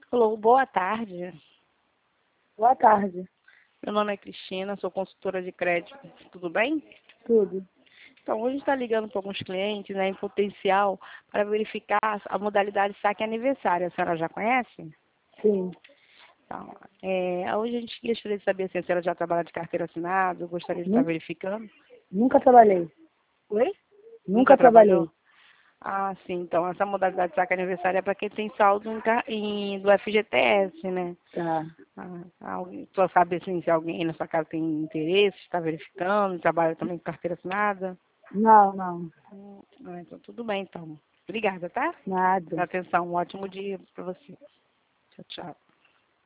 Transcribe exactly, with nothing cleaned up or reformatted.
Alô, boa tarde. Boa tarde. Meu nome é Cristina, sou consultora de crédito. Tudo bem? Tudo. Então, hoje está ligando para alguns clientes, né, em potencial, para verificar a modalidade saque aniversário. A senhora já conhece? Sim. Então, é, hoje a gente gostaria de saber se a senhora já trabalha de carteira assinada, eu gostaria de estar Nun- verificando. Nunca trabalhei. Oi? Nunca trabalhei. Ah, sim. Então, essa modalidade de saque aniversário é para quem tem saldo em, ca- em- do F G T S, né? Tá. Ah, alguém, só sabe assim, se alguém na sua casa tem interesse, está verificando, trabalha também com carteira assinada. Não, não. Hum, ah, então tudo bem, então. Obrigada, tá? Nada. Pela atenção. Um ótimo dia para você. Tchau, tchau.